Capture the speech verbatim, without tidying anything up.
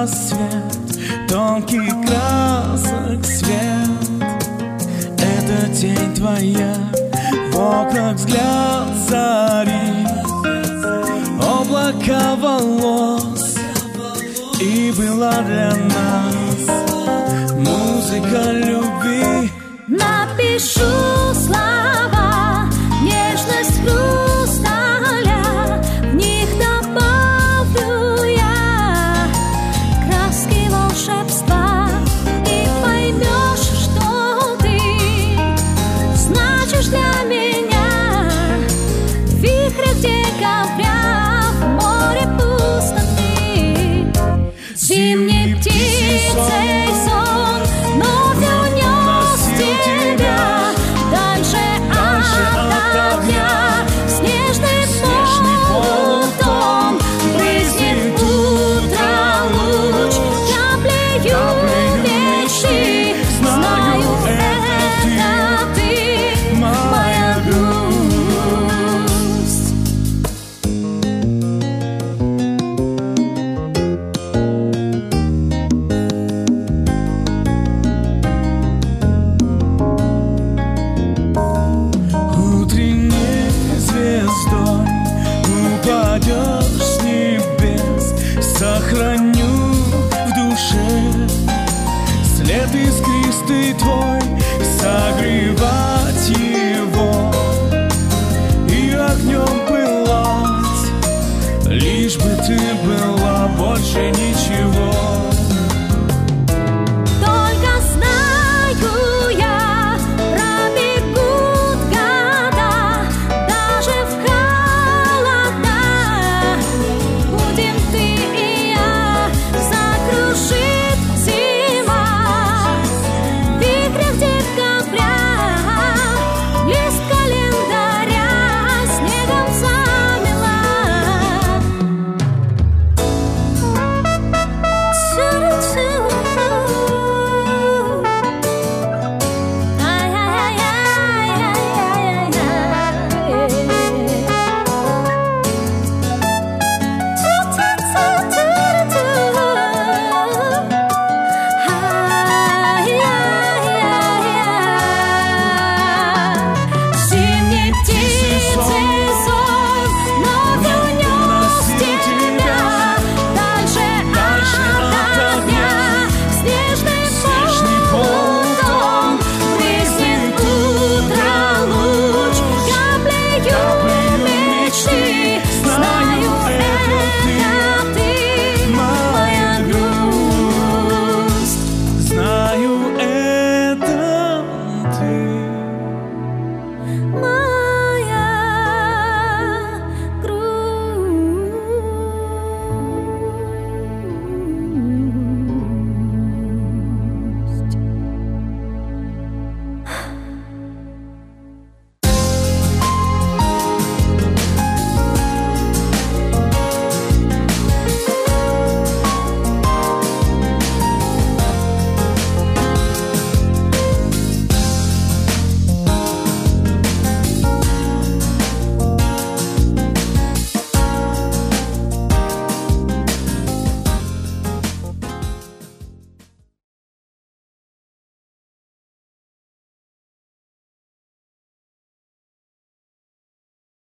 рассвет, тонкий красок свет. Это тень твоя, в окнах взгляд зари, облака волос, и была для нас музыка любви. Напишу слова, нежность хрусталя, в них добавлю я краски волшебства, и поймешь, что ты значишь для меня. В вихре, где ковря, в море пустоты, зимней птицей сон вновь унес тебя дальше от огня. Снежный полутон брызнет утро луч, каплею мечты. Знаю, это ты, моя грусть. Утренней звездой упадешь с небес, сохраню в душе след искристый твой.